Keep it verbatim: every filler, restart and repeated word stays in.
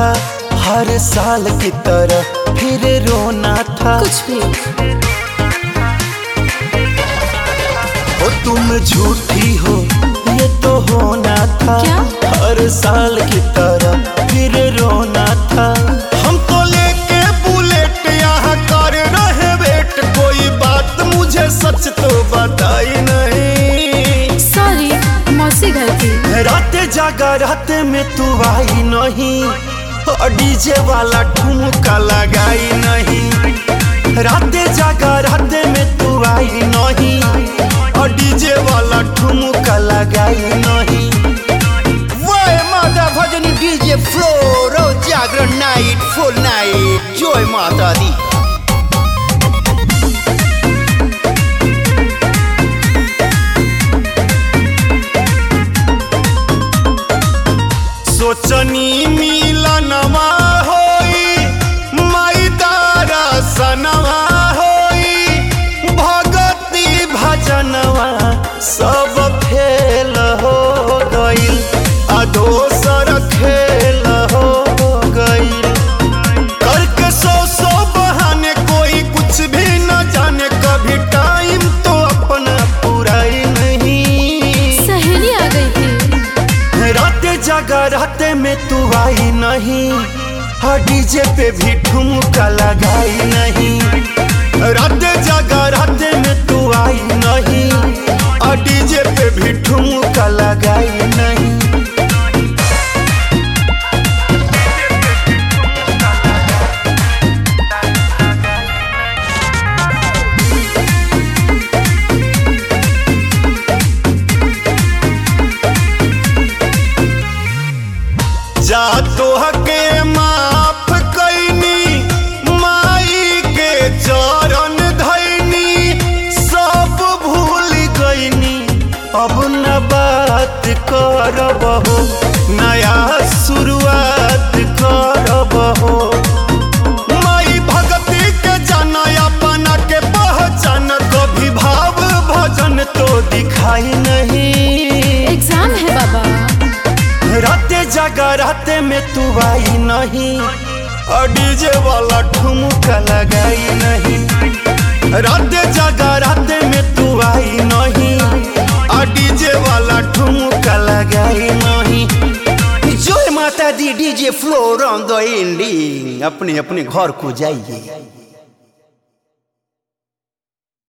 था हर साल की तरह फिर रोना था। कुछ भी ओ तुम झूठी हो ये तो होना था। क्या? हर साल की तरह फिर रोना था। हम तो लेके बुलेट यहाँ कर रहे वेट, कोई बात मुझे सच तो बताई नहीं। सॉरी मौसी घर थी। राते जागा राते में तू आई नहीं, और डीजे वाला ठुमका लगाई नहीं। राते जागा राते में तू आई नहीं, और डीजे वाला ठुमका लगाई नहीं। वह माता भजनी डीजे फ्लोर जागरण नाइट फुल नाइट जय माता दी। सोचनी मिलनवा होई माई तारा सनवा होई, भगती भजनवा सब फेल हो गईल, अधोसर खेल हो गईल। करके सौ सौ बहाने कोई कुछ भी न जाने, कभी टाइम तो अपना पूरा ही नहीं। सहेली आ गई थी। राते जागा राते में तू आई नहीं, हाँ डीजे पे भी ठुमका लगाई नहीं। राते जागा राते में तू आई नहीं, और डीजे पे भी ठुमका लगाई नहीं। जा तो हके माफ कैनी, माई के चरण धैनी, सब भूल गईनी अब न बात करबहो, नया शुरुआत करबहो। माई भक्ति के जाना अपना के पहचान, कभी भाव भजन तो दिखाई नहीं। एग्जाम है बाबा। राते जागा राते में तू आई नहीं, और डीजे वाला ठुमका लगाई नहीं। राते जागा राते में तू आई नहीं, और डीजे वाला ठुमका लगाई नहीं। जय माता दी DJ floor on the ending. अपने अपने घर को जाइए।